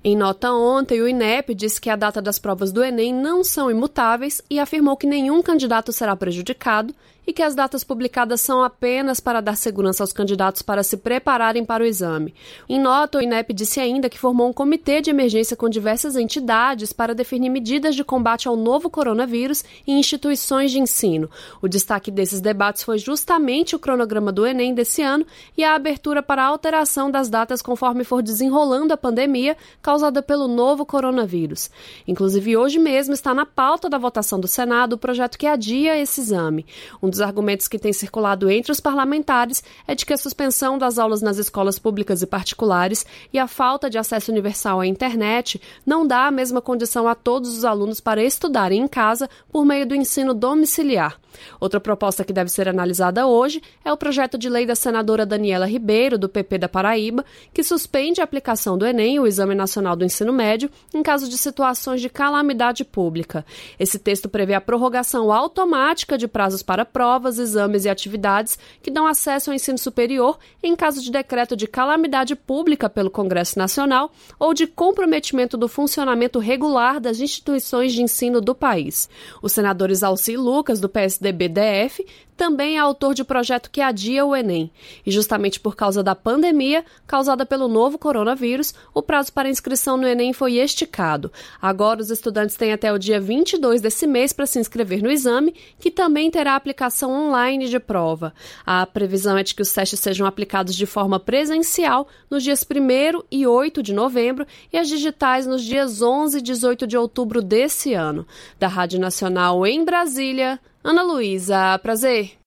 Em nota ontem, o INEP disse que a data das provas do Enem não são imutáveis e afirmou que nenhum candidato será prejudicado e que as datas publicadas são apenas para dar segurança aos candidatos para se prepararem para o exame. Em nota, o INEP disse ainda que formou um comitê de emergência com diversas entidades para definir medidas de combate ao novo coronavírus em instituições de ensino. O destaque desses debates foi justamente o cronograma do Enem desse ano e a abertura para a alteração das datas conforme for desenrolando a pandemia causada pelo novo coronavírus. Inclusive, hoje mesmo está na pauta da votação do Senado o projeto que adia esse exame. Um dos argumentos que tem circulado entre os parlamentares é de que a suspensão das aulas nas escolas públicas e particulares e a falta de acesso universal à internet não dá a mesma condição a todos os alunos para estudarem em casa por meio do ensino domiciliar. Outra proposta que deve ser analisada hoje é o projeto de lei da senadora Daniela Ribeiro, do PP da Paraíba, que suspende a aplicação do Enem, o Exame Nacional do Ensino Médio, em caso de situações de calamidade pública. Esse texto prevê a prorrogação automática de prazos para provas, exames e atividades que dão acesso ao ensino superior em caso de decreto de calamidade pública pelo Congresso Nacional ou de comprometimento do funcionamento regular das instituições de ensino do país. O senador Exalci Lucas, do PSDB-DF, também é autor de projeto que adia o Enem. E justamente por causa da pandemia causada pelo novo coronavírus, o prazo para inscrição no Enem foi esticado. Agora os estudantes têm até o dia 22 desse mês para se inscrever no exame, que também terá aplicação online de prova. A previsão é de que os testes sejam aplicados de forma presencial nos dias 1º e 8 de novembro e as digitais nos dias 11 e 18 de outubro desse ano. Da Rádio Nacional em Brasília, Ana Luísa, prazer.